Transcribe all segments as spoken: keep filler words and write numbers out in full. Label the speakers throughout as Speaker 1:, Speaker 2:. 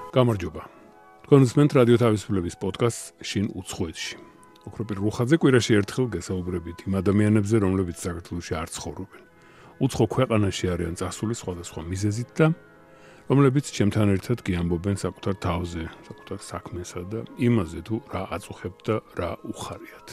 Speaker 1: გამარჯობა. თქვენ უსმენთ რადიო თავისუფლების პოდკასტს შინ უცხოეთში. ოქროპირ რუხაძე კვირაში ერთხელ გესაუბრებით იმ ადამიანებზე, რომლებიც საქართველოში არ ცხოვრობენ. უცხო ქვეყანაში არიან წასული სხვადასხვა მიზეზით და რომლებიც ჩემთან ერთად გიამბობენ საკუთარ თავზე, საკუთარ საქმესა და იმაზე თუ რა აწუხებთ და რა უხარიათ.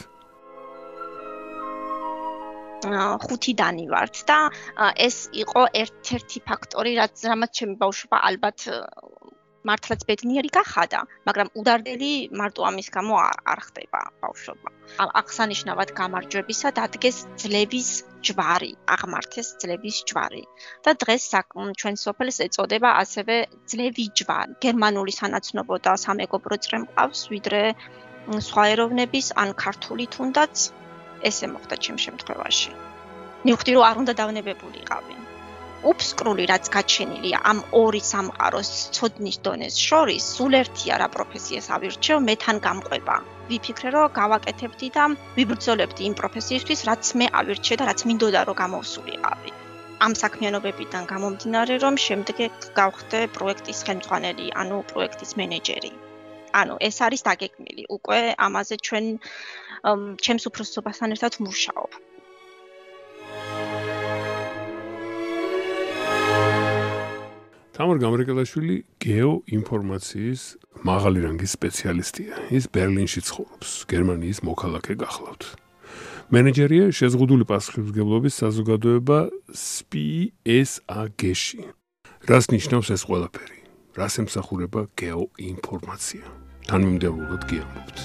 Speaker 2: ხუთიდანი ვართ და ეს იყო ერთ-ერთი ფაქტორი, რაც რამაც ჩემი ბავშვობა ალბათ მართლაც ბედნიერი გახადა, მაგრამ udardeli მარტო ამის გამო არ ხდება ბავშვობა. აღსანიშნავად გამარჯვებისა დადგეს ძლევის ჯვარი, აღმართეს ძლევის ჯვარი. და დღეს ჩვენ სოფელს ეწოდება ასევე ძლევი ჯვარი. გერმანული სანაცნობო და სამეგობრო წრე მყავს, ვიდრე სხვა ეროვნების ან ქართული თუნდაც ესე მოხდა ჩემ შემთხვევაში. მივხვდი რომ არ უნდა დავნებებულიყავი. უფსკრული რაც გაჩენილია ამ ორი სამყაროს ცოდნის დონეს შორის, სულ ერთია რა პროფესიას ავირჩევ, მე თან გამყვება. ვიფიქრე რომ გავაკეთებდი და ვიბრძოლებდი იმ პროფესიისთვის, რაც მე ავირჩე და რაც მინდოდა რომ გამოვსულიყავი. ამ საქმიანობებიდან გამომდინარე, რომ შემდეგ გავხდე პროექტის ხელმძღვანელი, ანუ პროექტის მენეჯერი. ანუ ეს არის დაგეგმილი. უკვე ამაზე ჩვენ ჩემს უფროსობასთან ერთად ვმუშაობ.
Speaker 1: თამარ გამრეკელაშვილი გეოინფორმაციის მაღალი რანგის სპეციალისტია. ის ბერლინში ცხოვრობს, გერმანიის მოქალაქე გახლავთ. მენეჯერია შეზღუდული პასუხისმგებლობის საზოგადოება S P S A G-ში. რას ნიშნავს ეს ყველაფერი? რას ემსახურება გეოინფორმაცია? თანმიმდევრულად გიამბობთ.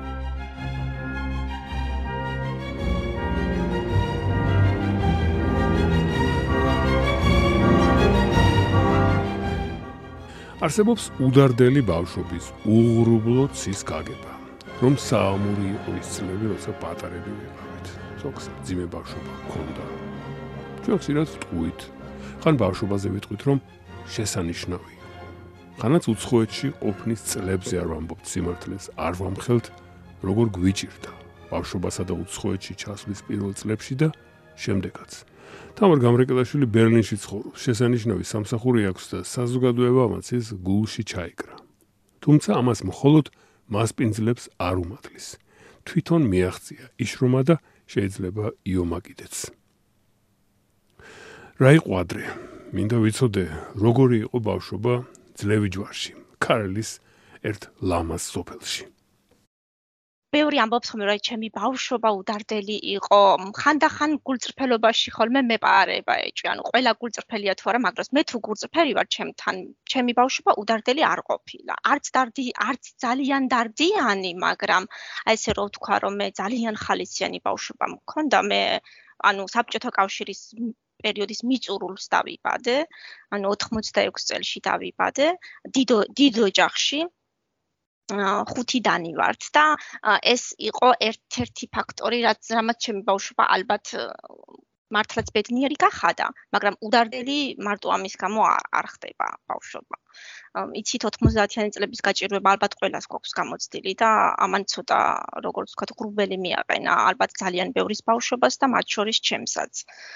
Speaker 1: არსებობს udardeli ბავშვობის უღრუბლო ცის გაგება, რომ საამური იყო ის წლები, როცა პატარები ვიყავით. ზოგს ძიმე ბავშვობა ჰქონდა. ჩვენს իրად ვტყუით, ხან ბავშვობაზე ვიტყვით, რომ შესანიშნავი. ხანაც უცხოეთში ყოფნის წლებზე არ ვამბობთ სიმართლეს, არ ვამხელთ, როგორ გვიჭირდა ბავშვობასა და უცხოეთში ჩასვლის პირველ წლებში და შემდეგაც. თამარ გამრეკელაშვილი ბერლინში ცხოვრობს. შესანიშნავი სამსახური აქვს და საზოგადოებამაც ის გულში ჩაიკრა. თუმცა ამას მხოლოდ მასპინძლებს არ უმატლის. თვითონ მიაღწია იშრომა და შეიძლება იომაკიდეც. რა იყო ადრე? მინდა ვიცოდე, როგორი იყო ბავშვობა ძლევი ჯვარში, ქარელის ერთ ლამაზ სოფელში.
Speaker 2: ბევრი ამბობს ხომ რომ ჩემი ბავშვობა udardeli იყო, ხანდახან გულწრფელობაში ხოლმე მეპარება ეჭვი, ანუ ყველა გულწრფელია თუ არა, მაგრამ მე თუ გულწრფელი ვარ ჩემთან, ჩემი ბავშვობა udardeli არ ყოფილა. არც დარდი, არც ძალიან დარდიანი, მაგრამ აი ესე რომ ვთქვა რომ მე ძალიან ხალისიანი ბავშვობა მქონდა, მე ანუ საბჭოთა კავშირის პერიოდის მიწურულს დავიბადე, ანუ ოთხმოცდაექვსი წელში დავიბადე, დიდ დიდ ოჯახში. ხუთიდანი ვართ და ეს იყო ერთ-ერთი ფაქტორი, რაც რამაც ჩემი ბავშვობა ალბათ მართლაც ბედნიერი გახადა, მაგრამ udardeli მარტო ამის გამო არ ხდება ბავშვობა. იცით ოთხმოცდაათიანი წლების გაჭირვება ალბათ ყველას გვაქვს გამოცდილი და ამან ცოტა, როგორც ვთქვათ, ღრუბელი მიაყენა ალბათ ძალიან ბევრის ბავშვობას და მათ შორის ჩემსაც.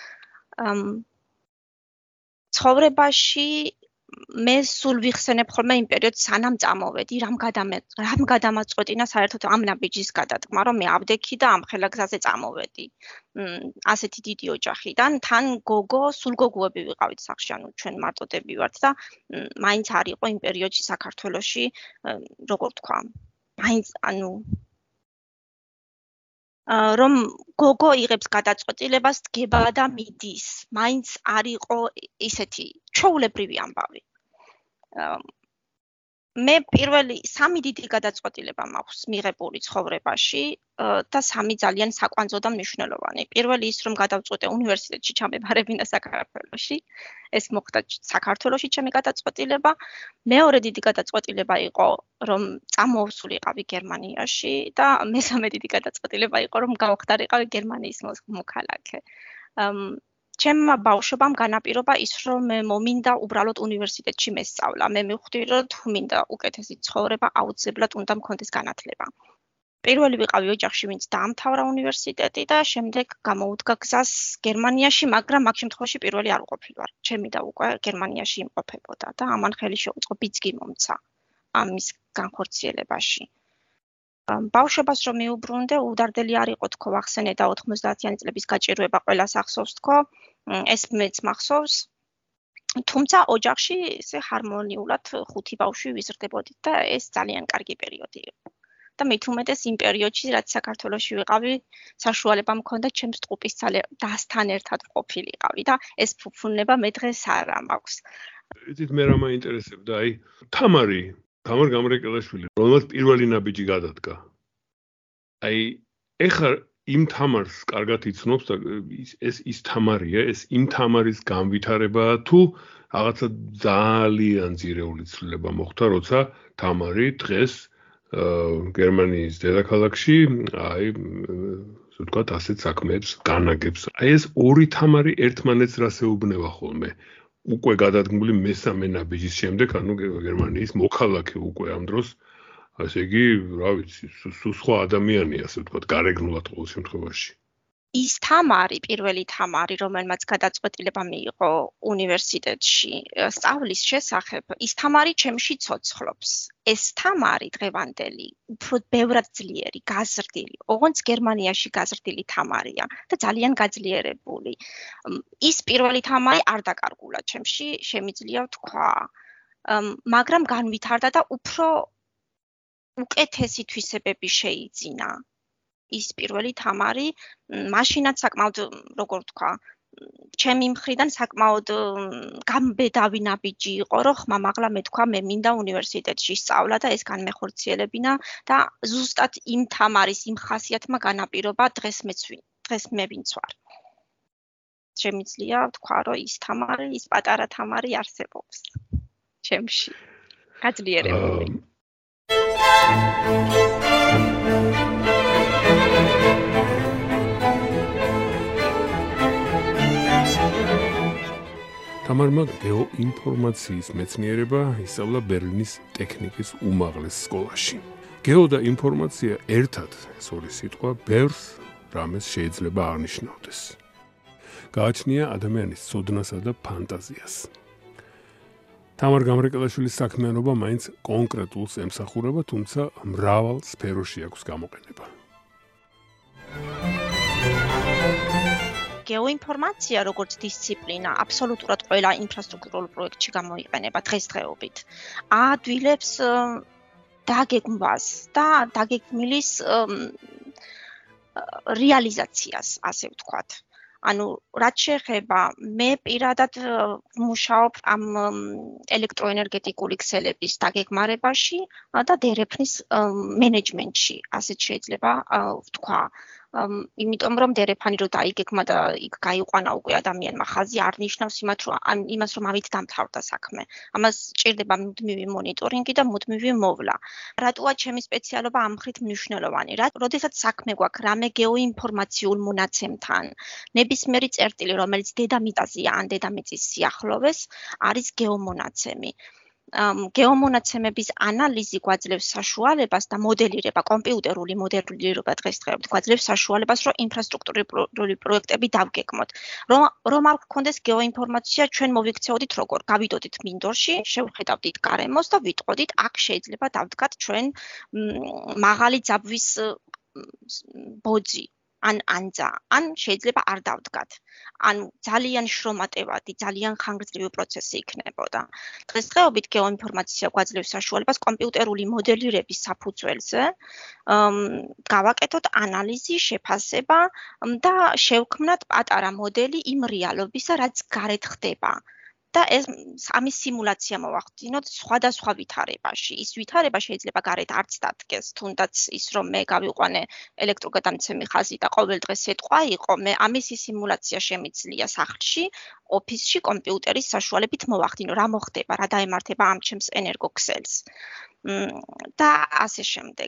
Speaker 2: ცხოვრებაში მე სულ ვიხსენებ ხოლმე იმ პერიოდს, სანამ წამოვედი, რამ გადამე რამ გადამაწყვეტინა საერთოდ ამ ნაბიჯის გადადგმა, რომ მე ავდექი და ამ ხელა გზაზე წამოვედი. ასეთი დიდი ოჯახიდან, თან გოგო, სულ გოგოები ვიყავით სახლში, ანუ ჩვენ მარტოდები ვართ და მაინც არ იყო იმ პერიოდში საქართველოში, როგორ თქვა, მაინც ანუ რომ გოგო იღებს გადაწყვეტილებას, დგება და მიდის. მაინც არ იყო ისეთი ჩვეულებრივი ამბავი. მე პირველი სამი დიდი გადაწყვეტილება მაქვს მიღებული ცხოვრებაში და სამი ძალიან საკვანძო და მნიშვნელოვანი. პირველი ის რომ გადავწყვეტე უნივერსიტეტში ჩამებარებინა საქართველოში. ეს მოხდა საქართველოში ჩემი გადაწყვეტილება. მეორე დიდი გადაწყვეტილება იყო რომ წამოვსულიყავი გერმანიაში და მესამე დიდი გადაწყვეტილება იყო რომ გავხდარიყავი გერმანიის მოქალაქე. ჩემმა ბავშვობამ განაპირობა ის, რომ მე მომინდა უბრალოდ უნივერსიტეტში მესწავლა. მე მივხვდი, რომ თუ მინდა უკეთესი ცხოვრება, აუცილებლად უნდა მქონდეს განათლება. პირველი ვიყავი ოჯახში, ვინც დაამთავრა უნივერსიტეტი და შემდეგ გამოუდგა გზას გერმანიაში, მაგრამ მაგ შემთხვევაში პირველი არ ვყოფილვარ. ჩემი და უკვე გერმანიაში იმყოფებოდა და ამან ხელი შეუწყო, ბიძგი მომცა. ამის განხორციელებაში. ბავშვობას რომ მიუბრუნდე, უდარდელი არ იყო თქო, ახსენე და ოთხმოცდაათიანი წლების გაჭირვება ყველას ახსოვს თქო, ეს მეც მახსოვს. თუმცა ოჯახში ესე ჰარმონიულად ხუთი ბავშვი ვიზრდებოდით და ეს ძალიან კარგი პერიოდი იყო. და მით უმეტეს იმ პერიოდში, რაც საქართველოში ვიყავი, საშუალება მქონდა ჩემს ტყუპის დასთან ერთად ყოფილიყავი და ეს ფუფუნება მე დღეს არ მაქვს.
Speaker 1: იცით მე რა მაინტერესებდა, აი თამარი, თამარ გამრეკელაშვილი, რომელმაც პირველი ნაბიჯი გადადგა. აი ეხლა იმ თამარს კარგად იცნობს და ეს ის თამარია, ეს იმ თამარის განვითარებაა თუ რაღაცა ძალიან ძირეული ცვლილება მოხდა, როცა თამარი დღეს გერმანიის დედაქალაქში, აი, ასე ვთქვათ, ასეთ საქმეებს განაგებს. აი ეს ორი თამარი ერთმანეთს რას ეუბნება ხოლმე? უკვე გადადგმული მესამე ნაბიჯის შემდეგ, ანუ გერმანიის მოქალაქე უკვე ამ დროს, ასე იგი, რა ვიცი, სულ სხვა ადამიანია, ასე ვთქვათ, გარეგნულად ყოველ შემთხვევაში.
Speaker 2: ის თამარი, პირველი თამარი, რომელმაც გადაწყვეტილება მიიღო უნივერსიტეტში სწავლის შესახებ, ის თამარი ჩემში ცოცხლობს. ეს თამარი დღევანდელი, უფრო ბევრად ძლიერი, გაზრდილი, ოღონდ გერმანიაში გაზრდილი თამარია და ძალიან გაძლიერებული. ის პირველი თამარი არ დაკარგულა ჩემში, შემიძლია ვთქვა. მაგრამ განვითარდა და უფრო უკეთესი თვისებები შეიძინა. ის პირველი თამარი, მაშინაც საკმაოდ, როგორ ვთქვა, ჩემი მხრიდან საკმაოდ გამბედავი ნაბიჯი იყო, რომ ხმამაღლა მეთქვა მე მინდა უნივერსიტეტში სწავლა და ეს განმეხორციელებინა და ზუსტად იმ თამარის, იმ ხასიათმა განაპირობა დღეს მეც დღეს მე ვინც ვარ. შემიძლია ვთქვა, რომ ის თამარი, ის პატარა თამარი არსებობს ჩემში. გაძლიერებული.
Speaker 1: თამარმა გეოინფორმაციის მეცნიერება ისწავლა ბერლინის ტექნიკის უმაღლეს სკოლაში. გეო და ინფორმაცია ერთად, ეს ორი სიტყვა, ბევრს რამეს შეიძლება აღნიშნავდეს. გააჩნია ადამიანის ცოდნასა და ფანტაზიას. თამარ გამრეკელაშვილის საქმიანობა მაინც კონკრეტულს ემსახურება, თუმცა მრავალ სფეროში აქვს გამოყენება.
Speaker 2: გეოინფორმაცია როგორც დისციპლინა აბსოლუტურად ყველა ინფრასტრუქტურულ პროექტში გამოიყენება დღესდღეობით. აადვილებს დაგეგმვას და დაგეგმილის რეალიზაციას, ასე ვთქვათ. ანუ რაც შეეხება მე პირადად ვმუშაობ ამ ელექტროენერგეტიკული ქსელების დაგეგმარებაში და დერეფნის მენეჯმენტში, ასეთ შეიძლება ვთქვა. იმიტომ რომ დერეფანი რო დაიგეგმა და იქ გაიყვანა უკვე ადამიანმა ხაზი არ ნიშნავს იმათ რომ იმას რომ ამით დამთავრდა საქმე. ამას სჭირდება მუდმივი მონიტორინგი და მუდმივი მოვლა. რატოა ჩემი სპეციალობა ამ ხრით მნიშვნელოვანი? როდესაც საქმე გვაქვს რამე გეოინფორმაციულ მონაცემთან, ნებისმიერი წერტილი, რომელიც დედამიწაზეა ან დედამიწის სიახლოვეს, არის გეომონაცემი. გეომონაცემების ანალიზი გვაძლევს საშუალებას და მოდელირება, კომპიუტერული მოდელირება დღესდღეობით გვაძლევს საშუალებას, რომ ინფრასტრუქტურული პროექტები დავგეგმოთ. რომ რომ არ გქონდეს გეოინფორმაცია, ჩვენ მოვიქცეოდით როგორ? გავიდოდით მინდორში, შევხედავდით გარემოს და ვიტყოდით, აქ შეიძლება დავდგათ ჩვენ მაღალი ძაბვის ბოძი. ან ანძა, ან შეიძლება არ დავდგათ. ანუ ძალიან შრომატევადი, ძალიან ხანგრძლივი პროცესი იქნებოდა. დღესდღეობით გეოინფორმაცია გვაძლევს საშუალებას კომპიუტერული მოდელირების საფუძველზე გავაკეთოთ ანალიზი, შეფასება და შევქმნათ პატარა მოდელი იმ რეალობისა, რაც გარეთ ხდება. და ეს ამის სიმულაცია მოვახდინოთ სხვადასხვა ვითარებაში. ის ვითარება შეიძლება გარეთ არც დადგეს, თუნდაც ის რომ მე გავიყვანე ელექტროგადამცემი ხაზი და ყოველ დღეს ეთყვა იყო, მე ამის სიმულაცია შემიძლია სახლში, ოფისში კომპიუტერის საშუალებით მოვახდინო, რა მოხდება, რა დაემართება ამ ჩემს ენერგოქსელს. და ასე შემდეგ.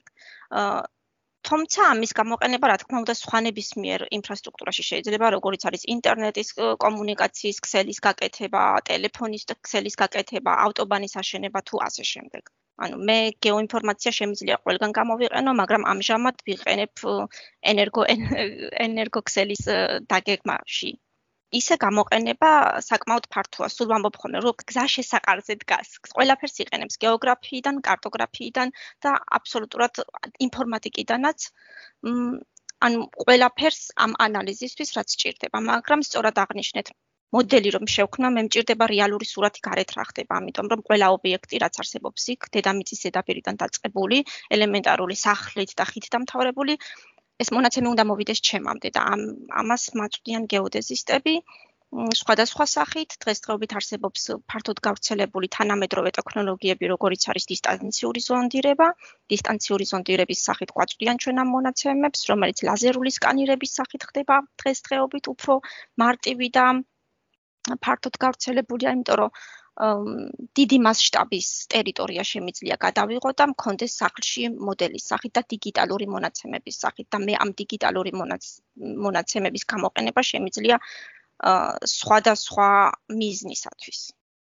Speaker 2: თუმცა ამის გამოყენება, რა თქმა უნდა, სხვა ნებისმიერ ინფრასტრუქტურაში შეიძლება, როგორც არის ინტერნეტის კომუნიკაციის ქსელის გაკეთება, ტელეფონის ქსელის გაკეთება, ავტობანის აშენება თუ ასე შემდეგ. ანუ მე გეოინფორმაცია შემიძლია ყველგან გამოვიყენო, მაგრამ ამჟამად ვიყენებ ენერგო ენერგოქსელის დაგეგმაში. ისე გამოყენება საკმაოდ ფართოა. სულ ვამბობ ხოლმე, რომ გზა შესაყარზე დგას. ყველაფერს იყენებს გეოგრაფიიდან, კარტოგრაფიიდან და აბსოლუტურად ინფორმატიკიდანაც. ანუ ყველაფერს ამ ანალიზისთვის რაც სჭირდება, მაგრამ სწორად აღნიშნეთ მოდელი რომ შევქნა, მე მჭირდება რეალური სურათი გარეთ რა ხდება, ამიტომ რომ ყველა ობიექტი რაც არსებობს იქ, დედამიწის ზედაპირიდან დაწყებული, ელემენტარული სახლით და ხით დამთავრებული, ეს მონაცემი უნდა მოვიდეს ჩემამდე და ამ ამას მაწვდიან გეოდეზისტები სხვადასხვა სახით. დღესდღეობით არსებობს ფართოდ გავრცელებული თანამედროვე ტექნოლოგიები, როგორიც არის დისტანციური ზონდირება. დისტანციური ზონდირების სახით გვაწვდიან ჩვენ ამ მონაცემებს, რომელიც ლაზერული სკანირების სახით ხდება დღესდღეობით უფრო მარტივი და ფართოდ გავრცელებულია, იმიტომ რომ დიდი მასშტაბის ტერიტორია შემიძლია გადავიღოთ და მქონდეს სახლში მოდელის სახით და დიგიტალური მონაცემების სახით და მე ამ დიგიტალური მონაცემების გამოყენება შემიძლია სხვადასხვა მიზნისათვის.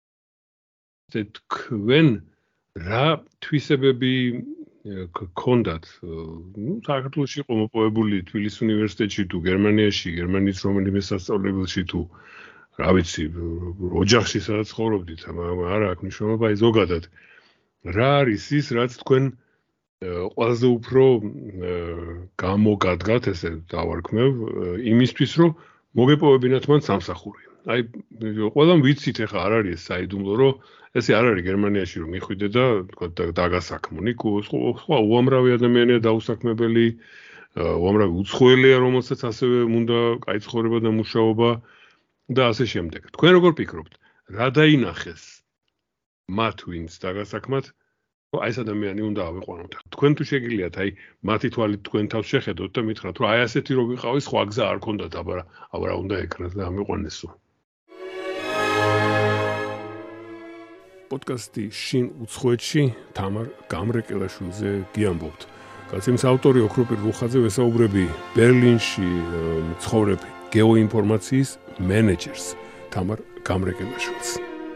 Speaker 1: თქვენ რა თვისებები გქონდათ? ნუ საქართველოში იყო მოპოვებული თბილისის უნივერსიტეტში თუ გერმანიაში, გერმანიის რომელიმე სასწავლებელში თუ რა ვიცი, ოჯახში სადაც ცხოვრობდით, არა აქვს მნიშვნელობა, აი ზოგადად. რა არის ის, რაც თქვენ ყველაზე უფრო გამოგადგათ, ესე დავარქმევ, იმისთვის, რომ მოგეპოვებინათ მან სამსახური. აი, ყველამ ვიცით, ეხლა არ არის საიდუმლო, რომ ესე არ არის გერმანიაში რომ მიხვიდე და თქვა დაგასაქმო. ნიკო, სხვა უამრავი ადამიანია დაუსაქმებელი, უამრავი უცხოელია, რომელსაც ასევე უნდა კაი ცხოვრება და მუშაობა და ასე შემდეგ. თქვენ როგორ ფიქრობთ, რა დაინახეს მათ ვინც დაგასაქმათ, რომ აი ეს ადამიანი უნდა ავიყვანოთ. თქვენ თუ შეგიძლიათ აი მათი თვალით თქვენ თავს შეხედოთ და მითხრათ, რომ აი ასეთი რო ვიყავი, სხვა გზა არ ქონდათ, აბა აბა რა უნდა ეკრას და ამიყვანესო. პოდკასტი შინ უცხოეთში თამარ გამრეკელაშვილზე გიამბობთ. კაცის ავტორი ოქროპირ რუხაძე ვესაუბრები ბერლინში ცხოვრებ გეოინფორმაციის მენეჯერს თამარ გამრეკელაშვილს.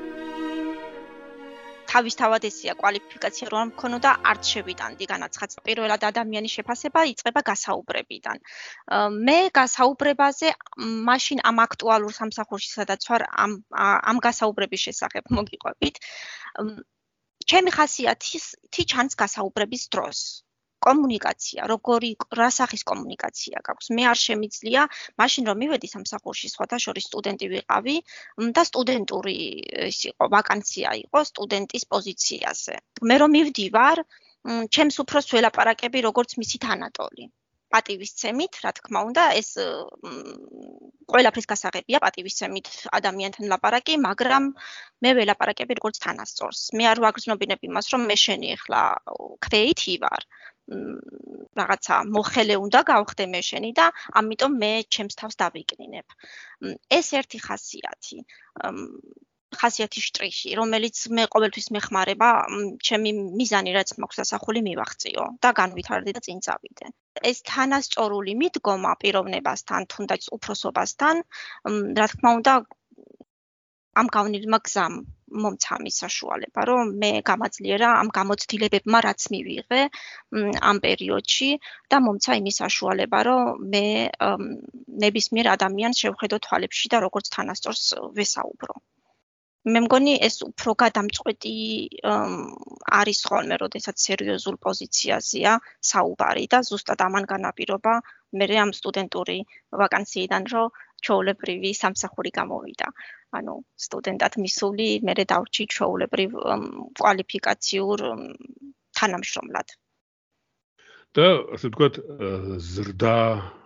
Speaker 2: თავისთავად ესია კვალიფიკაცია რომ მქონოდა არც შევიტანდი განაცხადს. პირველად ადამიანის შეფასება იწყება გასაუბრებიდან. მე გასაუბრებაზე მაშინ ამ აქტუალურ სამსახურში სადაც ვარ ამ ამ გასაუბრების შესახებ მოგიყვებით. ჩემი ხასიათი ჩანს გასაუბრების დროს. კომუნიკაცია, როგორი რა სახის კომუნიკაცია გაქვს. მე არ შემიძლია, მაშინ რომ მივედი სამსახურში, სხვათა შორის სტუდენტი ვიყავი და სტუდენტური ის იყო, ვაკანცია იყო სტუდენტის პოზიციაზე. მე რომ მივდივარ, ჩემს უფროს ველაპარაკები როგორც მისი თანატოლი. პატივისცემით, რა თქმა უნდა, ეს ყველაფრის გასაღებია პატივისცემით ადამიანთან ლაპარაკი, მაგრამ მე ველაპარაკები როგორც თანასწორს. მე არ ვაგრძნობინებ იმას, რომ მე შენი ახლა კრეიტი ვარ. რაღაცა მოხელე უნდა გავხდე მე შენი და ამიტომ მე ჩემს თავს დავიკნინებ. ეს ერთი ხასიათი. ხასიათის შტრიხი, რომელიც მე ყოველთვის მეხმარება ჩემი მიზანი რაც მაქვს დასახული მივახციო და განვითარდე და წინ წავიდე. ეს თანასწორული მიდგომა პიროვნებასთან, თუნდაც უფროსობასთან, რა თქმა უნდა ამ გავნილმა გზამ მომცა მის საშუალება, რომ მე გამაძლიერა ამ გამოცდილებებმა რაც მივიღე ამ პერიოდში და მომცა იმის საშუალება, რომ მე ნებისმიერ ადამიანს შევხედო თვალებში და როგორც თანასწორს ვესაუბრო. მე მგონი ეს უფრო გადამწყვეტი არის ხოლმე, როდესაც სერიოზულ პოზიციაზეა საუბარი და ზუსტად ამან განაპირობა მე ამ სტუდენტური ვაკანციიდან რომ ჩვეულებრივი სამსახური გამოვიდა. ანუ სტუდენტად მისული მე დავჭი ჩვეულებრივ კვალიფიკაციურ თანამშრომლად.
Speaker 1: და ასე ვთქვათ, ზრდა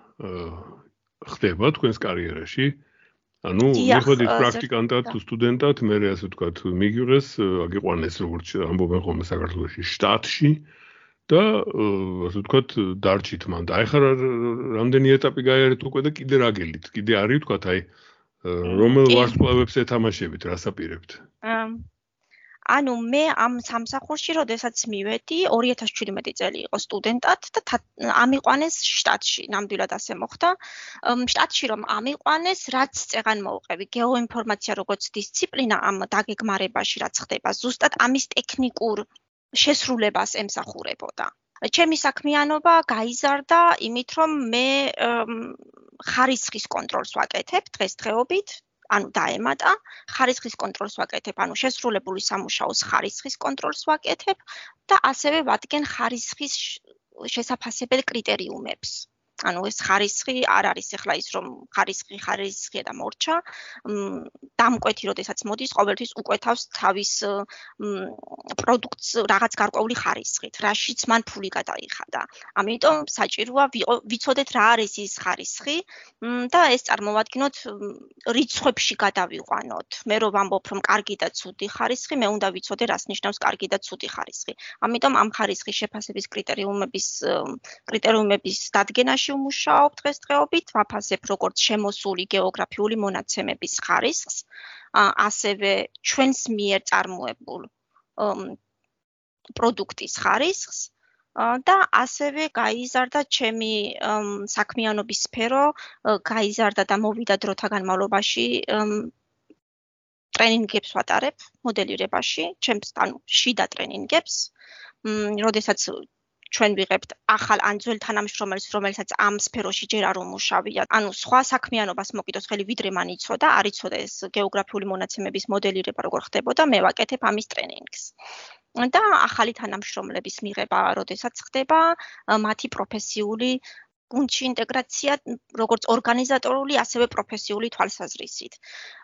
Speaker 1: ხდება თქვენს კარიერაში. ანუ მიხვედით პრაქტიკანტად თუ სტუდენტად, მე ასე ვთქვათ, მიგიღეს, აგიყვანეს როგორც ამბობენ ხოლმე საქართველოში შტატში და ასე ვთქვათ, დარჩით მან. და ახლა რამდენი ეტაპი გაიარეთ უკვე და კიდე რა გელით? კიდე არის ვთქვათ, აი რომელ ვარსკვლავებს ეთამაშებით, რას აპირებთ?
Speaker 2: ანუ მე ამ სამსახურში, როდესაც მივედი, ორი ათას ჩვიდმეტი წელი იყო სტუდენტად და ამიყვანეს შტატში, ნამდვილად ასე მოხდა. შტატში რომ ამიყვანეს, რაც წეღან მოვყევი, გეოინფორმაცია როგორც დისციპლინა ამ დაგეგმარებაში რაც ხდება, ზუსტად ამის ტექნიკურ შესრულებას ემსახურებოდა. ჩემი საქმიანობა გაიზარდა იმით, რომ მე ხარისხის კონტროლს ვაკეთებ დღესდღეობით, ანუ დაემატა, ხარისხის კონტროლს ვაკეთებ, ანუ შესრულებული სამუშაოს ხარისხის კონტროლს ვაკეთებ და ასევე ვადგენ ხარისხის შესაფასებელ კრიტერიუმებს. ანუ ეს ხარისხი არ არის ახლა ის რომ ხარისხი ხარისხია და მორჩა, დამკვეთი როდესაც მოდის, ყოველთვის უკვეთავს თავის პროდუქტს რაღაც გარკვეული ხარისხით, რაშიც მან ფული გადაიხადა. ამიტომ საჭიროა ვიცოდეთ რა არის ის ხარისხი და ეს წარმოვადგინოთ რიცხვებში გადავიყვანოთ. მე რო ვამბობ რომ კარგი და ცუდი ხარისხი, მე უნდა ვიცოდე რას ნიშნავს კარგი და ცუდი ხარისხი. ამიტომ ამ ხარისხის შეფასების კრიტერიუმების კრიტერიუმების დადგენაში ვმუშაობ დღესდღეობით, ვაფასებ როგორც შემოსული გეოგრაფიული მონაცემების ხარისხს, ასევე ჩვენს მიერ წარმოებულ პროდუქტის ხარისხს და ასევე გაიზარდა ჩემი საქმიანობის სფერო, გაიზარდა და მოვიდა დროთა განმავლობაში ტრენინგებს ვატარებ მოდელირებაში, ჩემს ანუ შიდა ტრენინგებს, როდესაც ჩვენ ვიღებთ ახალ ან ძველ თანამშრომელს, რომელსაც ამ სფეროში ჯერ არ უმუშავია, ანუ სხვა საქმიანობას მოკიდოს ხელი ვიდრე მან იცოდა, არ იცოდა ეს გეოგრაფიული მონაცემების მოდელირება როგორ ხდებოდა, მე ვაკეთებ ამის ტრენინგს. და ახალი თანამშრომლების მიღება, როდესაც ხდება, მათი პროფესიული გუნდში ინტეგრაცია, როგორც ორგანიზატორული, ასევე პროფესიული თვალსაზრისით.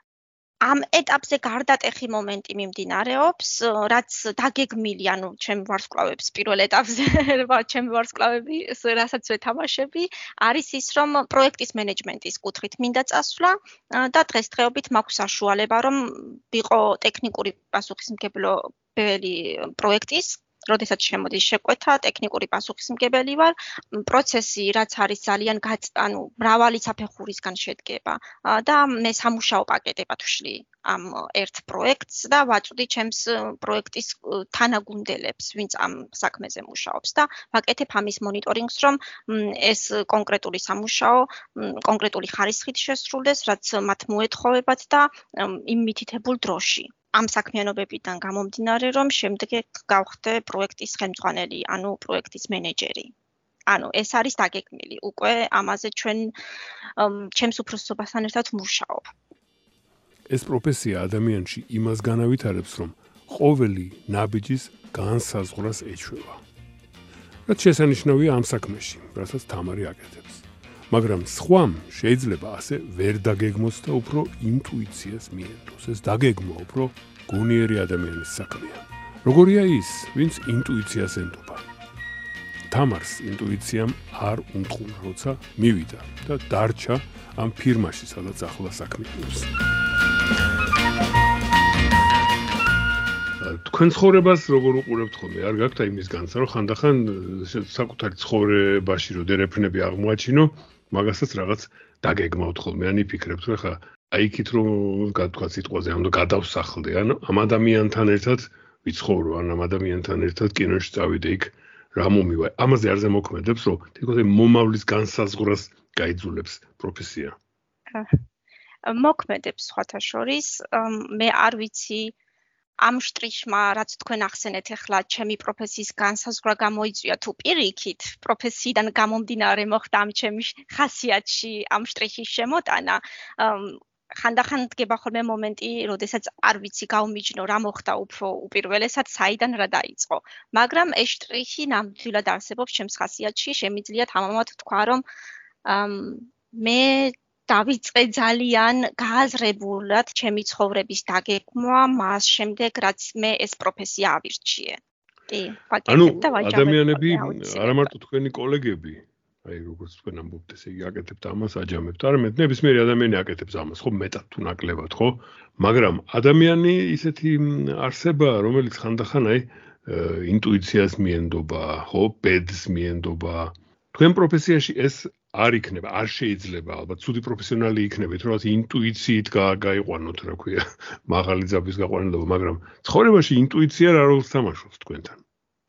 Speaker 2: ამ ეტაპზე გარდატეხი მომენტი მიმდინარეობს, რაც დაგეგმილი, ანუ ჩემი ვარსკვლავების პირველ ეტაპზე, ჩემი ვარსკვლავები, რასაც ვეთამაშები, არის ის, რომ პროექტის მენეჯმენტის კუთხით მინდა წასვლა და დღესდღეობით მაქვს საშუალება, რომ ვიყო ტექნიკური პასუხისმგებლობელი პროექტის, როდესაც შემოდის შეკვეთა, ტექნიკური პასუხისმგებელი ვარ, პროცესი, რაც არის ძალიან ანუ მრავალი საფეხურისგან შედგება და მე სამუშაო პაკეტებად ვშლი ამ ერთ პროექტს და ვაწვდი ჩემს პროექტის თანაგუნდელებს, ვინც ამ საქმეზე მუშაობს და ვაკეთებ ამის მონიტორინგს, რომ ეს კონკრეტული სამუშაო კონკრეტული ხარისხით შესრულდეს, რაც მათ მოეთხოვებათ და იმ მითითებულ დროში. ამ საქმიანობებიდან გამომდინარე, რომ შემდეგ გავხდე პროექტის ხელმძღვანელი, ანუ პროექტის მენეჯერი. ანუ ეს არის დაგეგმილი. უკვე ამაზე ჩვენ ჩემს უფროსობასთან ერთად ვმუშაობ.
Speaker 1: ეს პროფესია ადამიანში იმას განავითარებს, რომ ყოველი ნაბიჯის განსაზღვრას ეჩვევა. რაც შესანიშნავია ამ საქმეში, რასაც თამარი აკეთებს. მაგრამ სხვამ შეიძლება ასე ვერ დაგეგმოს და უფრო ინტუიციას მიენდოს. ეს დაგეგმვა უფრო გონიერი ადამიანის საქმეა. როგორია ის, ვინც ინტუიციას ენდობა? თამარს ინტუიციამ არ უმტყუნა, როცა მივიდა და დარჩა ამ ფირმაში, სადაც ახლა საქმიანობს. თქვენ ცხოვრებას როგორ უყურებთ ხოლმე? არ გაქვთ იმის განცდა, რომ ხანდახან საკუთარი ცხოვრებაში რო დერეფნები აღმოაჩინო, მაგასაც რაღაც დაგეგმავთ ხოლმე, ან იფიქრებთ, რომ ხა აი იქით რომ თქვა სიტყვაზე ამ გადავსახლდე, ან ამ ადამიანთან ერთად ვიცხოვრო, ან ამ ადამიანთან ერთად კინოში წავიდე იქ რა მომივა. ამაზე არზე მოქმედებს, რომ თითქოს მომავლის განსაზღვრას გაიძულებს პროფესია.
Speaker 2: მოქმედებს სხვათა შორის, მე არ ვიცი ამ შტრიშმა, რაც თქვენ ახსენეთ ახლა, ჩემი პროფესიის განსაზღვრა გამოიწვია თუ პირიქით, პროფესიიდან გამომდინარე მოხდა ამ ჩემი ხასიათში ამ შტრიშის შემოტანა. ხანდახან დგება ხოლმე მომენტი, როდესაც არ ვიცი გავმიჯნო რა მოხდა უფრო უპირველესად, საიდან რა დაიწყო. მაგრამ ეს შტრიხი ნამდვილად არსებობს ჩემს ხასიათში, შემიძლია თამამად თქვა, რომ მე დავიწყე ძალიან გააზრებულად ჩემი ცხოვრების დაგეგმვა, მას შემდეგ რაც მე ეს პროფესია ავირჩიე. კი, ვაკეთებ და ვაჯამებ.
Speaker 1: ანუ ადამიანები, არა მარტო თქვენი კოლეგები, აი როგორც თქვენ ამბობთ, ესე იგი აკეთებთ ამას, აჯამებთ. არამედ ნებისმიერი ადამიანი აკეთებს ამას, ხო, მეტად თუ ნაკლებად, ხო? მაგრამ ადამიანი ისეთი არსება, რომელიც ხანდახან აი ინტუიციას მიენდობა, ხო, ბედს მიენდობა. თქვენ პროფესიაში ეს არ იქნება, არ შეიძლება, ალბათ ცუდი პროფესიონალი იქნებით, რომ ინტუიციით გაიყვანოთ, რა ქვია, მაღალი ძაბვის გაყვანილობა, მაგრამ ცხოვრებაში ინტუიცია რა როლს თამაშობს თქვენთან?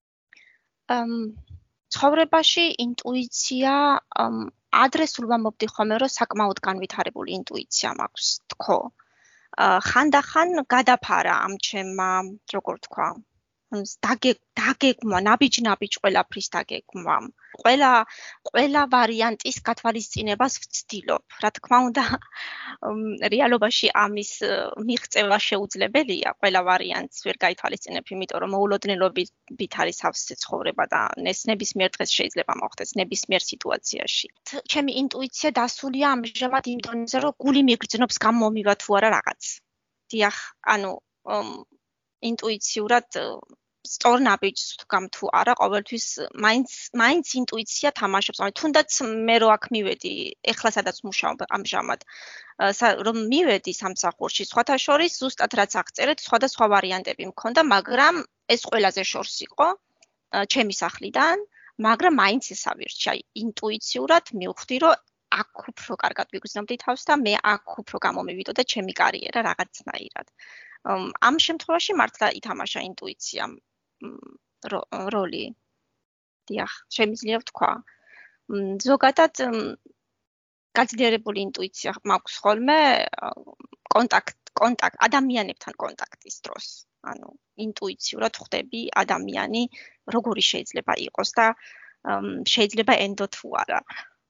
Speaker 2: ცხოვრებაში ინტუიცია ადრე სულ ვამბობდი ხოლმე, რომ საკმაოდ განვითარებული ინტუიცია მაქვს, თქო. ხანდახან გადაფარა ამ ჩემმა, როგორ თქვა, დაგე დაგეგმა ნაბიჯ-ნაბიჯ ყველაფრის დაგეგმვამ. ყველა ყველა ვარიანტის გათვალისწინებას ვცდილობ. რა თქმა უნდა, რეალობაში ამის მიღწევა შეუძლებელია. ყველა ვარიანტს ვერ გაითვალისწინებ, იმიტომ რომ მოულოდნელობით არის სავსე ცხოვრება და ეს ნებისმიერ დღეს შეიძლება მოხდეს ნებისმიერ სიტუაციაში. ჩემი ინტუიცია დასულია ამჟამად იმ დონეზე, რომ გული მიგრძნობს გამომივა თუ არა რაღაც. დიახ, ანუ ინტუიციურად სწორ ნაბიჯს ვდგამ თუ არა, ყოველთვის მაინც მაინც ინტუიცია თამაშობს. ანუ თუნდაც მე რო აქ მივედი, ეხლა სადაც მუშაობ ამჟამად, რომ მივედი სამსახურში, სხვათა შორის ზუსტად რაც აღწერეთ, სხვადასხვა ვარიანტები მქონდა, მაგრამ ეს ყველაზე შორს იყო ჩემი სახლიდან, მაგრამ მაინც ეს ავირჩი. აი, ინტუიციურად მივხვდი, რომ აქ უფრო კარგად ვიგრძნობდი თავს და მე აქ უფრო გამომივიდო და ჩემი კარიერა რაღაცნაირად. ამ შემთხვევაში მართლა ითამაშა ინტუიციამ როლი. დიახ, შემიძლია ვთქვა. ზოგადად გაძლიერებული ინტუიცია მაქვს ხოლმე კონტაქტ კონტაქტ ადამიანებთან კონტაქტის დროს. ანუ ინტუიციურად ხვდები ადამიანი როგორი შეიძლება იყოს და შეიძლება ენდო თუ არა.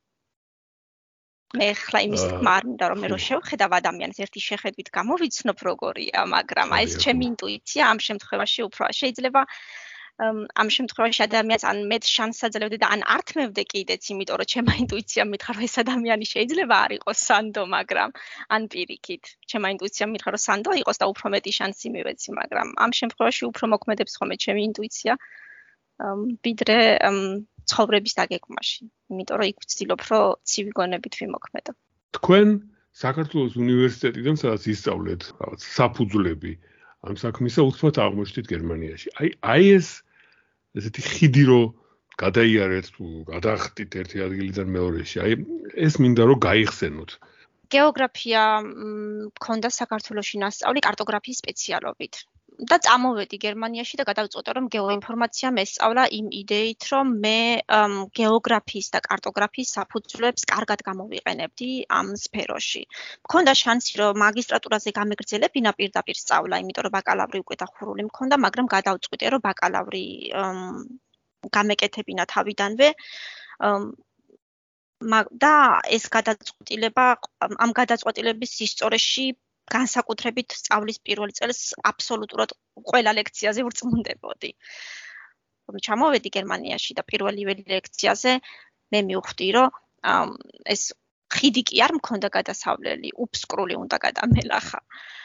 Speaker 2: მე ხლა იმის თქმა არ მინდა რომ მე რო შევხედავ ადამიანს ერთი შეხედვით გამოვიცნობ როგორია, მაგრამ აი ეს ჩემი ინტუიცია ამ შემთხვევაში უფრო შეიძლება ამ შემთხვევაში ადამიანს ან მეტ შანსს აძლევდი და ან ართმევდი კიდეც, იმიტომ რომ ჩემი ინტუიცია მითხრა რომ ეს ადამიანი შეიძლება არ იყოს სანდო, მაგრამ ან პირიქით, ჩემი ინტუიცია მითხრა რომ სანდო იყოს და უფრო მეტი შანსი მივეცი, მაგრამ ამ შემთხვევაში უფრო მოქმედებს ხოლმე ჩემი ინტუიცია ვიდრე ცხოვრების დაგეგმვაში, იმიტომ რომ იქ ვცდილობ რომ ცივი გონებით ვიმოქმედო.
Speaker 1: თქვენ საქართველოს უნივერსიტეტიდან სადაც ისწავლეთ რაღაც საფუძვლები ამ საქმისა უცბად აღმოჩნდით გერმანიაში. აი აი ეს ესეთი ხიდი რო გადაიარეთ თუ გადახტით ერთი ადგილიდან მეორეში. აი ეს მინდა რომ გაიხსენოთ.
Speaker 2: გეოგრაფია მქონდა საქართველოში ნასწავლი კარტოგრაფიის სპეციალობით. და წამოვედი გერმანიაში და გადავწყვეტე რომ გეოინფორმაცია მესწავლა იმ იდეით რომ მე გეოგრაფიის და კარტოგრაფიის საფუძვლებს კარგად გამოვიყენებდი ამ სფეროში. მქონდა შანსი რომ მაგისტრატურაზე გამეგრძელებინა პირდაპირ სწავლა, იმიტომ რომ ბაკალავრი უკვე დახურული მქონდა, მაგრამ გადავწყვიტე რომ ბაკალავრი გამეკეთებინა თავიდანვე. და ეს გადაწყვეტილება ამ გადაწყვეტილების ისტორიაში განსაკუთრებით სწავლის პირველ წელს აბსოლუტურად ყველა ლექციაზე ვრწმუნდებოდი. ჩამოვედი გერმანიაში და პირველივე ლექციაზე მე მივხვდი, რომ ეს ხიდი კი არ მქონდა გადასავლელი, უფსკრული უნდა გადამელახა.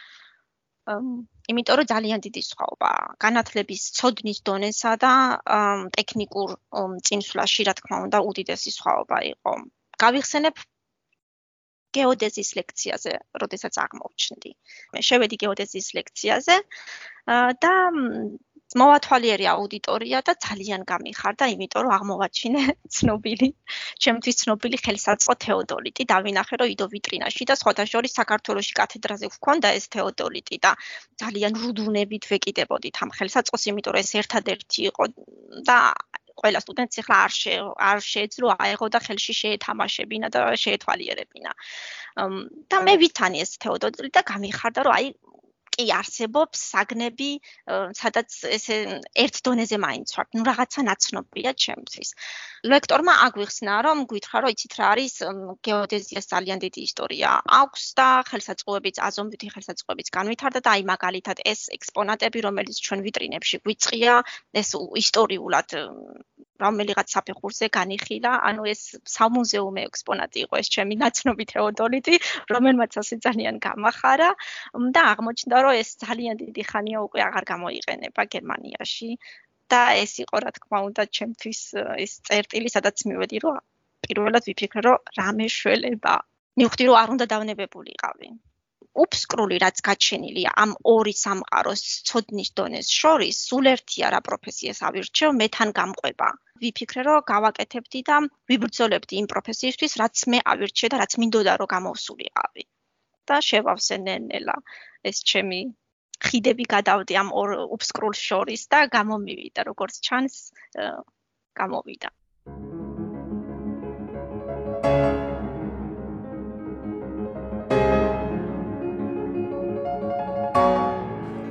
Speaker 2: იმიტომ რომ ძალიან დიდი სხვაობაა განათლების ცოდნის დონესა და ტექნიკურ წინსვლაში, რა თქმა უნდა, უდიდესი სხვაობა იყო. გავიხსენებ გეოდეზის ლექციაზე, როდესაც აღმოვჩნდი. მე შევედი გეოდეზის ლექციაზე და მოვათვალიერე აუდიტორია და ძალიან გამიხარდა, იმიტომ რომ აღმოვაჩინე ცნობილი, ჩემთვის ცნობილი ხელსაწყო თეოდოლიტი, დავინახე რომ იდო ვიტრინაში და სხვათა შორის საქართველოში კათედრაზე ვქონდა ეს თეოდოლიტი და ძალიან რუდუნებით ვეკიდებოდით ამ ხელსაწყოს, იმიტომ რომ ეს ერთადერთი იყო და ყველა სტუდენტს ახლა არ არ შეეძლო აეღო და ხელში შეეთამაშებინა და შეეთვალიერებინა. და მე ვითანი ეს თეოდოლიტი და გამიხარდა რომ აი კი არსებობს საგნები, სადაც ესე ერთ დონეზე მაინც ვარ. ნუ რაღაცა ნაცნობია ჩემთვის. ლექტორმა აგვიხსნა, რომ გითხრა, რომ იცით რა არის გეოდეზიას ძალიან დიდი ისტორია აქვს და ხელსაწყოებიც, აზომვითი ხელსაწყოებიც განვითარდა და აი მაგალითად ეს ექსპონატები, რომელიც ჩვენ ვიტრინებში გვიწყია, ეს ისტორიულად რომელიღაც საფეხურზე განიხილა, ანუ ეს სამუზეუმო ექსპონატი იყო ეს ჩემი ნაცნობი თეოდოლიტი, რომელმაც ასე ძალიან გამახარა და აღმოჩნდა, რომ ეს ძალიან დიდი ხანია უკვე აღარ გამოიყენება გერმანიაში და ეს იყო რა თქმა უნდა ჩემთვის ეს წერტილი, სადაც მივედი, რომ პირველად ვიფიქრე, რომ რამე შველება. მივხვდი, რომ არ უნდა დავნებებულიყავი. უფსკრული რაც გაჩენილია ამ ორი სამყაროს ცოდნის დონეს შორის, სულ ერთია რა პროფესიას ავირჩევ, მე თან გამყვება. ვიფიქრე, რომ გავაკეთებდი და ვიბრძოლებდი იმ პროფესიისთვის, რაც მე ავირჩე და რაც მინდოდა რომ გამოვსულიყავი. და შევავსე ნელ-ნელა ეს ჩემი ხიდები გადავდი ამ ორ უფსკრულს შორის და გამომივიდა, როგორც ჩანს, გამოვიდა.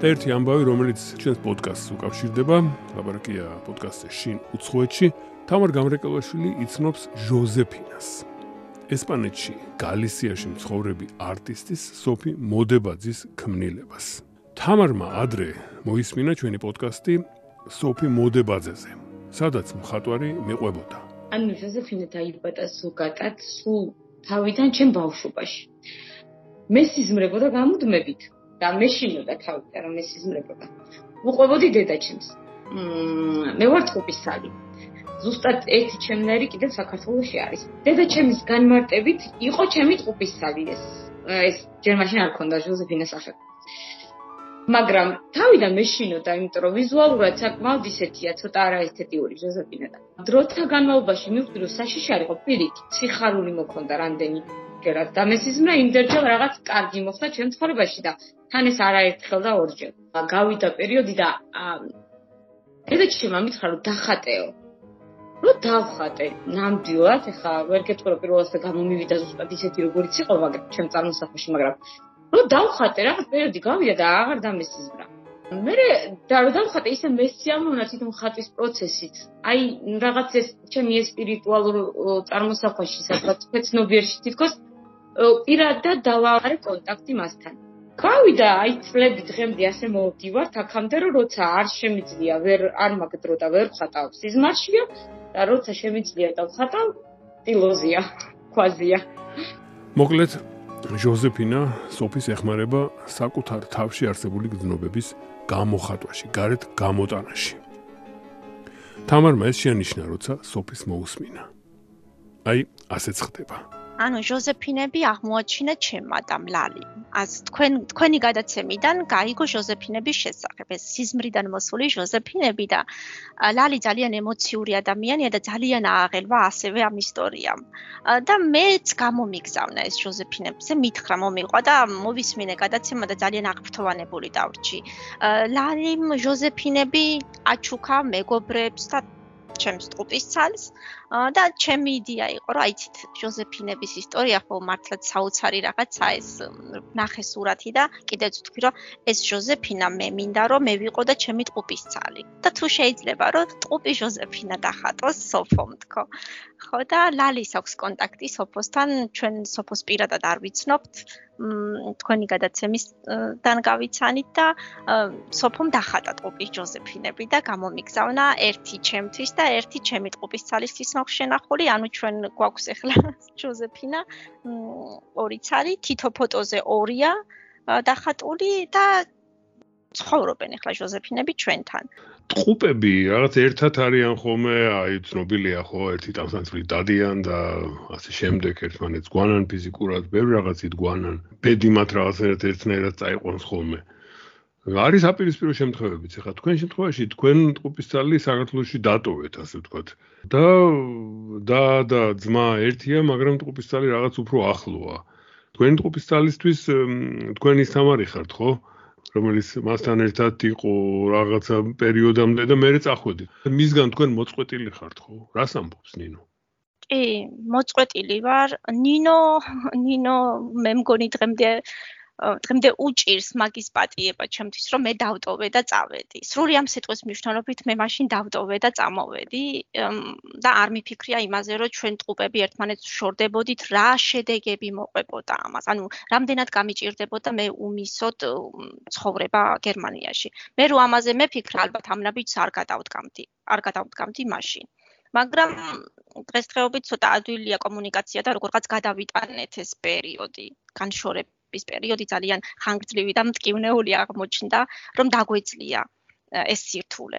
Speaker 1: და ერთი ამბავი, რომელიც ჩვენს პოდკასტს უკავშირდება, ლაპარაკია პოდკასტზე შინ უცხოეთში, თამარ გამრეკელაშვილი იცნობს ჟოზეფინას. ესპანეთში, გალისიაში მცხოვრები არტისტის სოფი მოდებაძის ქმნილებას. თამარმა ადრე მოისმინა ჩვენი პოდკასტი სოფი მოდებაძეზე, სადაც მხატვარი მიყვებოდა.
Speaker 3: ანუ ჟოზეფინა დაიბადა ზოგადად სულ თავიდან ჩემ ბავშვობაში. მე სიზმრებოდა გამუდმებით და მე შინოდა თავიდან რომ მე სიზმრებოდა. ვუყვებოდი დედაჩემს. მ მე ვარ ტყუპისცალი. ზუსტად ერთი ჩემნაირი კიდევ საქართველოში არის. დედაჩემის განმარტებით იყო ჩემი ტყუპისცალი ეს. ეს ჯერ მაშინ არ ქონდა ჟოზეფინას სახელი. მაგრამ თავიდან მე შინოდა, იმიტომ რომ ვიზუალურად საკმაოდ ისეთია, ცოტა არაესთეტიური ჟოზეფინა და დროთა განმავლობაში მივხვდი რომ საშიშარი იყო პირიქით, სიხარული მოქონდა რამდენი ჯერაც და მე სიზმრა იმდერჯერ რაღაც კარგი მოხდა ჩემ ცხოვრებაში და თან ეს არაერთხელ და ორჯერ. გავიდა პერიოდი და დედაჩემ ამითხრა რომ დახატეო. რომ დავხატე, ნამდვილად, ეხლა ვერ გეტყვი რომ პირველად გამომივიდა ზუსტად ისეთი როგორიც იყო, მაგრამ ჩემ წარმოსახვაში, მაგრამ რომ დავხატე, რაღაც პერიოდი გავიდა და აღარ დამესიზმრა. მე და რომ დავხატე, ისე მესიამოვნა თვითონ ხატვის პროცესით. აი, რაღაც ეს ჩემი ეს სპირიტუალურ წარმოსახვაში, სადღაც ფეცნობიერში თითქოს პირადად დავაყარე კონტაქტი მასთან. გავიდა, აი, წლები დღემდე ასე მოვდივართ აქამდე, რომ როცა არ შემიძლია, ვერ არ მაგ დრო და ვერ ვხატავ სიზმარშია და როცა შემიძლია და ვხატავ, ტილოზია, ქვაზია.
Speaker 1: მოკლედ ჟოზეფინა სოფის ეხმარება საკუთარ თავში არსებული გრძნობების გამოხატვაში, გარეთ გამოტანაში. თამარმა ეს შეანიშნა, როცა სოფის მოусმინა. აი, ასეც ხდება.
Speaker 2: ანუ ჟოზეფინები აღმოაჩინა ჩემმა და მლალი. אז თქვენ თქვენი გადაცემიდან გაიგო ჟოზეფინების შესახებ. ეს სიზმრიდან მოსული ჟოზეფინები და ლალი ძალიან ემოციური ადამიანია და ძალიან ააღელვა ასევე ამ ისტორიამ. და მეც გამომიგზავნა ეს ჟოზეფინებზე, მითხრა მომიყვა და მოვისმინე გადაცემა და ძალიან აღფრთოვანებული დავრჩი. ლალიმ ჟოზეფინები აჩუქა მეგობრებს და ჩემს ტყუპისცალს და ჩემი იდეა იყო, რომ აიცით ჟოზეფინების ისტორია ხო მართლაც საოცარი რაღაცა ეს ნახე სურათი და კიდევ ვთქვი, რომ ეს ჟოზეფინა მე მინდა რომ მე ვიყო და ჩემი ტყუპისცალი. და თუ შეიძლება რომ ტყუპი ჟოზეფინა დახატოს სოფომ თქო. ხო და ლალის აქვს კონტაქტი სოფოსთან, ჩვენ სოფოს პირადად არ ვიცნობთ. თქვენი გადაცემისგან გავიცანით და სოფომ დახატა ტყუპის ჟოზეფინები და გამომიგზავნა ერთი ჩემთვის და ერთი ჩემი ტყუპისცალისთვის მაქვს შენახული, ანუ ჩვენ გვაქვს ახლა ჟოზეფინა ორიც არის, თითო ფოტოზე ორია დახატული და ცხოვრობენ ახლა ჟოზეფინები ჩვენთან.
Speaker 1: ტყუპები რაღაც ერთად არიან ხოლმე, აი ცნობილია ხო, ერთი ტანსაცმლით დადიან და ასე შემდეგ ერთმანეთს გვანან ფიზიკურად, ბევრი რაღაცით გვანან. ბედი მათ რაღაცნაირად ერთნაირად წაიყვანს ხოლმე. არის აპირისპირო შემთხვევებიც, ეხლა თქვენ შემთხვევაში თქვენ ტყუპისცალი საქართველოში დატოვეთ, ასე ვთქვათ. და და და ძმა ერთია, მაგრამ ტყუპისცალი რაღაც უფრო ახლოა. თქვენ ტყუპისცალისთვის თქვენ ის თამარი ხართ, ხო? რომელიც მასთან ერთად იყო რაღაცა პერიოდამდე და მერე წახვედით. მისგან თქვენ მოწყვეტილი ხართ, ხო? რას ამბობს ნინო?
Speaker 2: კი, მოწყვეტილი ვარ. ნინო, ნინო მე მგონი დღემდე დღემდე უჭირს მაგის პატიება ჩემთვის, რომ მე დავტოვე და წავედი. სრული ამ სიტყვის მნიშვნელობით მე მაშინ დავტოვე და წამოვედი და არ მიფიქრია იმაზე, რომ ჩვენ ტყუპები ერთმანეთს შორდებოდით, რა შედეგები მოყვებოდა ამას. ანუ რამდენად გამიჭირდებოდა მე უმისოდ ცხოვრება გერმანიაში. მე რო ამაზე მეფიქრა, ალბათ ამ ნაბიჯს არ გადავდგამდი, არ გადავდგამდი მაშინ. მაგრამ დღესდღეობით ცოტა ადვილია კომუნიკაცია და როგორღაც გადავიტანეთ ეს პერიოდი, განშორება ის პერიოდი ძალიან ხანგრძლივი და მტკივნეული აღმოჩნდა, რომ დაგვეძლია ეს სირთულე.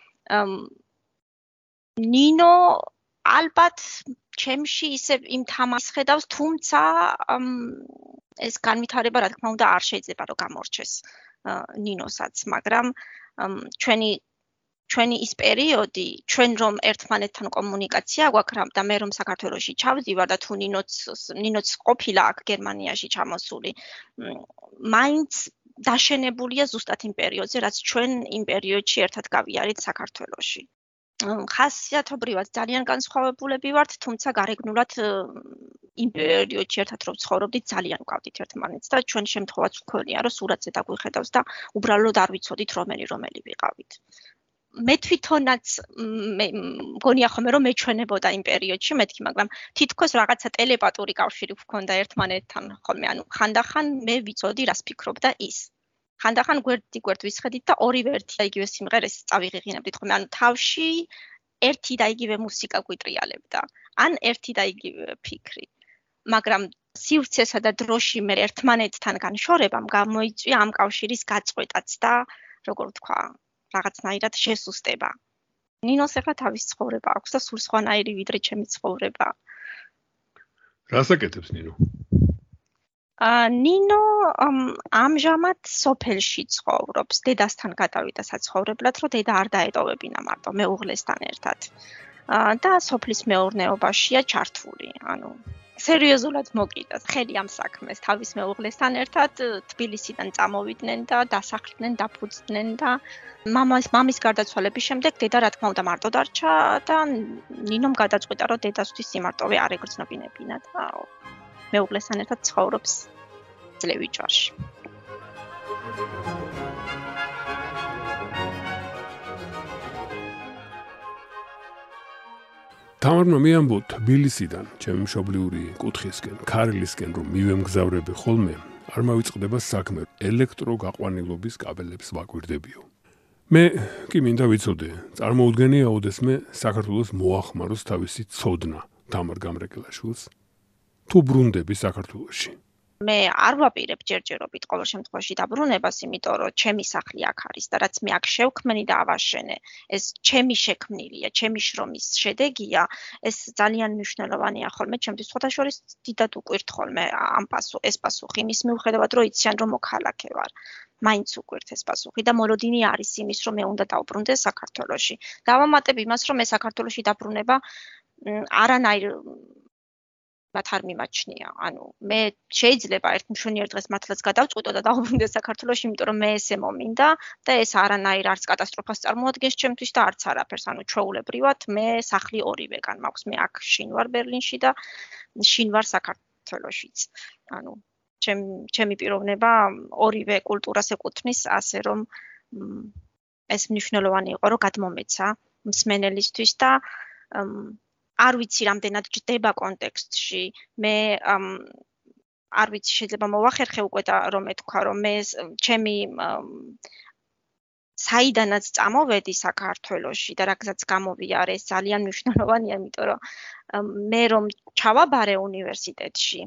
Speaker 2: ნინო ალბათ ჩემში ისე იმ თამას ხედავს, თუმცა ეს განვითარება რა თქმა უნდა არ შეიძლება რომ გამორჩეს ნინოსაც, მაგრამ ჩვენი ჩვენი ის პერიოდი, ჩვენ რომ ერთმანეთთან კომუნიკაცია გვაქვს და მე რომ საქართველოში ჩავდივარ და თუ ნინოც ნინოც ყოფილა აქ გერმანიაში ჩამოსული, მაინც დაშენებულია ზუსტად იმ პერიოდზე, რაც ჩვენ იმ პერიოდში ერთად გავიარეთ საქართველოში. ხასიათობრივად ძალიან განსხვავებულები ვართ, თუმცა გარეგნულად იმ პერიოდში ერთად რომ ცხოვრობდით, ძალიან გვყავდით ერთმანეთს და ჩვენ შემთხვევაც ვქონია, რომ სურათზე დაგვიხედავს და უბრალოდ არ ვიცოდით რომელი რომელი ვიყავით. მე თვითონაც მე მგონია ხოლმე რომ მეჩვენებოდა იმ პერიოდში მეთქი, მაგრამ თითქოს რაღაცა ტელეპათური კავშირი ვქონდა ერთმანეთთან ხოლმე, ანუ ხანდახან მე ვიცოდი რას ფიქრობდა ის. ხანდახან გვერდი გვერდ ვისხედით და ორივე ერთი და იგივე სიმღერას წავიღიღინებდით ხოლმე, ანუ თავში ერთი და იგივე მუსიკა გვიტრიალებდა, ან ერთი და იგივე ფიქრი. მაგრამ სივრცესა და დროში მე ერთმანეთთან განშორებამ გამოიწვია ამ კავშირის გაწყვეტაც და როგორ ვთქვა, რაღაცნაირად შესუსტება. ნინოს ახლა თავის ცხოვრება აქვს და სულ სხვანაირი ვიდრე ჩემი ცხოვრება.
Speaker 1: რას აკეთებს ნინო?
Speaker 2: აა ნინო ამჟამად სოფელში ცხოვრობს, დედასთან გადავიდა საცხოვრებლად, რომ დედა არ დაეტოვებინა მარტო მეუღლესთან ერთად. აა და სოფლის მეურნეობაშია ჩართული, ანუ სერიოზულად მოკიდას ხელი ამ საქმეს თავის მეუღლესთან ერთად თბილისიდან წამოვიდნენ და დასახლდნენ, დაფუძნდნენ და მამის მამის გარდაცვალების შემდეგ დედა რა თქმა უნდა მარტო დარჩა და ნინომ გადაწყვიტა რომ დედასთვის სიმარტოვე არ ეგრძნობინებინა და მეუღლესთან ერთად ცხოვრობს ძლევი ჯვარში.
Speaker 1: თამარმა მიამბო თბილისიდან, ჩემი მშობლიური კუთხისკენ, ქარილისკენ რომ მივემგზავრები ხოლმე, არ მავიწყდება საქმე ელექტროგაყვანილობის კაბელებს ვაკვირდებიო. მე კი მინდა ვიცოდე, წარმოუდგენია ოდესმე საქართველოს მოახმაროს თავისი ცოდნა თამარ გამრეკელაშვილს. თუ ბრუნდები საქართველოში.
Speaker 2: მე არ ვაპირებ ჯერჯერობით ყოველ შემთხვევაში დაბრუნებას, იმიტომ რომ ჩემი სახლი აქ არის და რაც მე აქ შევქმნი და ავაშენე, ეს ჩემი შექმნილია, ჩემი შრომის შედეგია, ეს ძალიან მნიშვნელოვანია ხოლმე, ჩემთვის სხვათაშორის დიდად უყვირთ ხოლმე ამ პასუხ, ეს პასუხი, იმის მიუხედავად რომ იციან რომ მოქალაქე ვარ. მაინც უყვირთ ეს პასუხი და მოლოდინი არის იმის, რომ მე უნდა დავბრუნდე საქართველოში. დავამატებ იმას, რომ მე საქართველოში დაბრუნება არანაირ მათ არ მიმაჩნია. ანუ მე შეიძლება ერთ მშვენიერ დღეს მართლაც გადავწყვიტო და დავბრუნდე საქართველოში, იმიტომ რომ მე ესე მომინდა და ეს არანაირ არც კატასტროფას წარმოადგენს ჩემთვის და არც არაფერს. ანუ ჩვეულებრივად მე სახლი ორივეგან მაქვს. მე აქ შინ ვარ ბერლინში და შინ ვარ საქართველოშიც. ანუ ჩემ ჩემი პიროვნება ორივე კულტურას ეკუთვნის, ასე რომ ეს მნიშვნელოვანი იყო რომ გადმომეცა მსმენელისთვის და არ ვიცი რამდენად ჯდება კონტექსტში. მე არ ვიცი შეიძლება მოვახერხე უკვე და რომ ეთქვა რომ მე ჩემი საიდანაც წამოვედი საქართველოში და რაღაცაც გამოვიარე, ეს ძალიან მნიშვნელოვანია, იმიტომ რომ მე რომ ჩავაბარე უნივერსიტეტში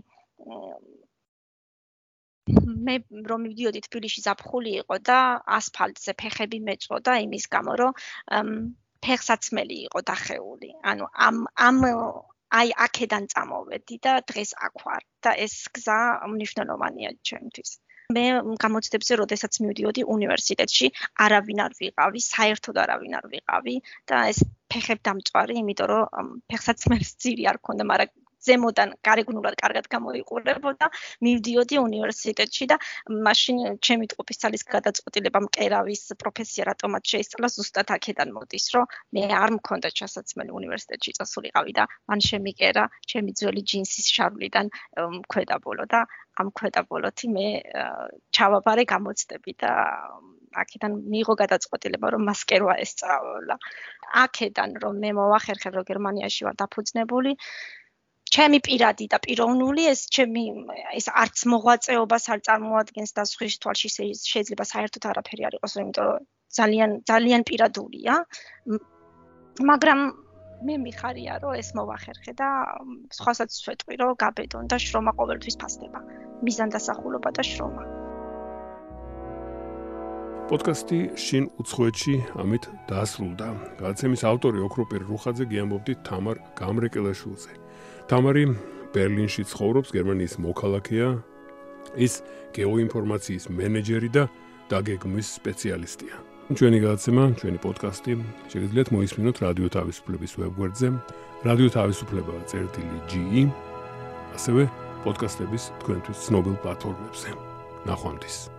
Speaker 2: მე რომ მივდიოდი თბილისში ზაფხული იყო და ასფალტზე ფეხები მეწოდა იმის გამო რომ ფეხსაცმელი იყო დახეული. ანუ ამ ამ აი აქედან წამოვედი და დღეს აქ ვარ და ეს გზა მნიშვნელოვანია ჩემთვის. მე გამოცდებზე როდესაც მივდიოდი უნივერსიტეტში არავინ არ ვიყავი, საერთოდ არავინ არ ვიყავი და ეს ფეხებდამწვარი, იმიტომ რომ ფეხსაცმელის ძირი არ ქონდა, მაგრამ ზემოდან გარეგნულად კარგად გამოიყურებოდა, მივდიოდი უნივერსიტეტში და მაშინ ჩემი ტყუპისცალის გადაწყვეტილება მკერავის პროფესია რატომაც შეისწავლა ზუსტად აქედან მოდის, რომ მე არ მქონდა ჩასაცმელი უნივერსიტეტში წასულიყავი და მან შემიკერა ჩემი ძველი ჯინსის შარვლიდან ქვედაბოლო და ამ ქვედაბოლოთი მე ჩავაბარე გამოცდები და აქედან მიიღო გადაწყვეტილება რომ მასკერვა ესწავლა. აქედან რომ მე მოვახერხე რომ გერმანიაში ვარ დაფუძნებული, ჩემი პირადი და პიროვნული ეს ჩემი ეს არც მოღვაწეობას არ წარმოადგენს და სხვის თვალში შეიძლება საერთოდ არაფერი არ იყოს, იმიტომ რომ ძალიან ძალიან პირადულია. მაგრამ მე მიხარია რომ ეს მოვახერხე და სხვასაც ვეთყვი რომ გაბედონ და შრომა ყოველთვის ფასდება. მიზანდასახულობა და შრომა.
Speaker 1: პოდკასტი შინ უცხოეთში ამით დაასრულდა. გადაცემის ავტორი ოქროპერ რუხაძე გიამბობდით თამარ გამრეკელაშვილზე. თამარი ბერლინში ცხოვრობს, გერმანიის მოქალაქეა, ის გეოინფორმაციის მენეჯერი და დაგეგმვის სპეციალისტია. ჩვენი გადაცემა, ჩვენი პოდკასტი შეგიძლიათ მოისმინოთ რადიო თავისუფლების ვებგვერდზე, რადიო თავისუფლება წერტილი ჯი ი, ასევე პოდკასტების თქვენთვის ცნობილ პლატფორმებზე. ნახვამდის.